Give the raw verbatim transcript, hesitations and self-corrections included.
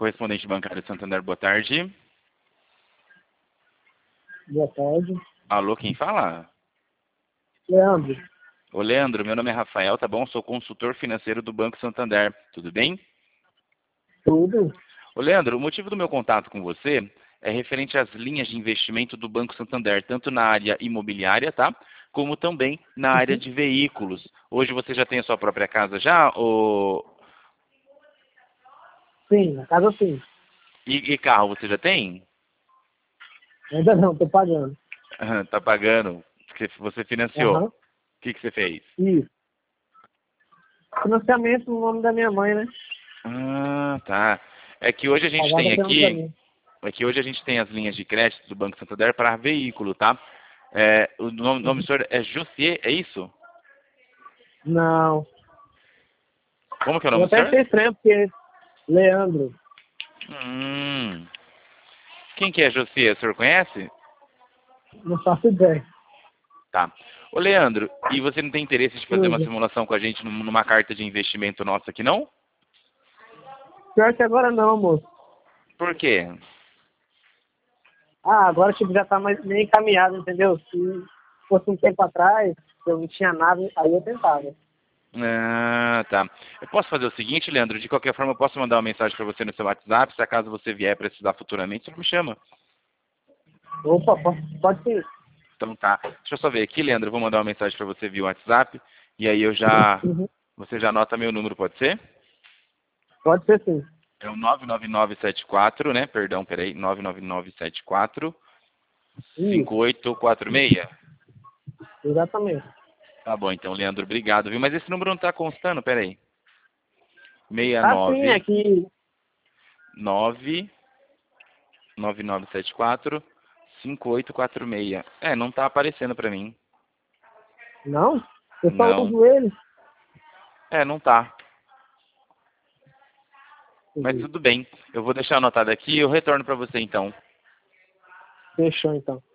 correspondente bancário Santander, boa tarde. Boa tarde. Alô, quem fala? Leandro. Ô, Leandro, meu nome é Rafael, tá bom? Sou consultor financeiro do Banco Santander, tudo bem? Tudo? Ô, Leandro, o motivo do meu contato com você é referente às linhas de investimento do Banco Santander, tanto na área imobiliária, tá? Como também na área Uhum. de veículos. Hoje você já tem a sua própria casa já? Ou... Sim, na casa sim. E, e carro você já tem? Ainda não, tô pagando. Tá pagando, porque você financiou. Aham. O que, que você fez? Isso. Financiamento no nome da minha mãe, né? Ah, tá. É que hoje a gente Pagava tem até um pra aqui, mim. é que hoje a gente tem as linhas de crédito do Banco Santander para veículo, tá? É, o nome, nome do Uhum. senhor é Josier, é isso? Não. Como que é o Eu nome do até senhor? achei estranho, porque Leandro, Hum. Quem que é Josier? O senhor conhece? não faço ideia. Tá. Ô, Leandro, e você não tem interesse de fazer uma Tudo. simulação com a gente num- numa carta de investimento nossa aqui, não? Pior que agora não, moço. Por quê? Ah, agora tipo, já tá mais meio encaminhado, entendeu? Se fosse um tempo atrás, eu não tinha nada, aí eu tentava. Ah, tá. Eu posso fazer o seguinte, Leandro, de qualquer forma eu posso mandar uma mensagem para você no seu WhatsApp, se acaso você vier precisar futuramente, você me chama. Opa, pode, pode ser. Então tá. Deixa eu só ver aqui, Leandro, eu vou mandar uma mensagem para você via WhatsApp, e aí eu já, Uhum. você já anota meu número, pode ser? Pode ser sim. É o nove nove nove sete quatro, né? Perdão, peraí, nove nove nove sete quatro, Isso, cinco oito quatro seis. exatamente. Tá bom, então, Leandro, obrigado, viu? Mas esse número não tá constando, peraí. Ah, sim, é seis nove que nove nove nove sete quatro, cinco oito quatro seis. É, não tá aparecendo pra mim. não, eu só Não. uso ele. É, não tá. Mas tudo bem. Eu vou deixar anotado aqui e eu retorno pra você então. Fechou então.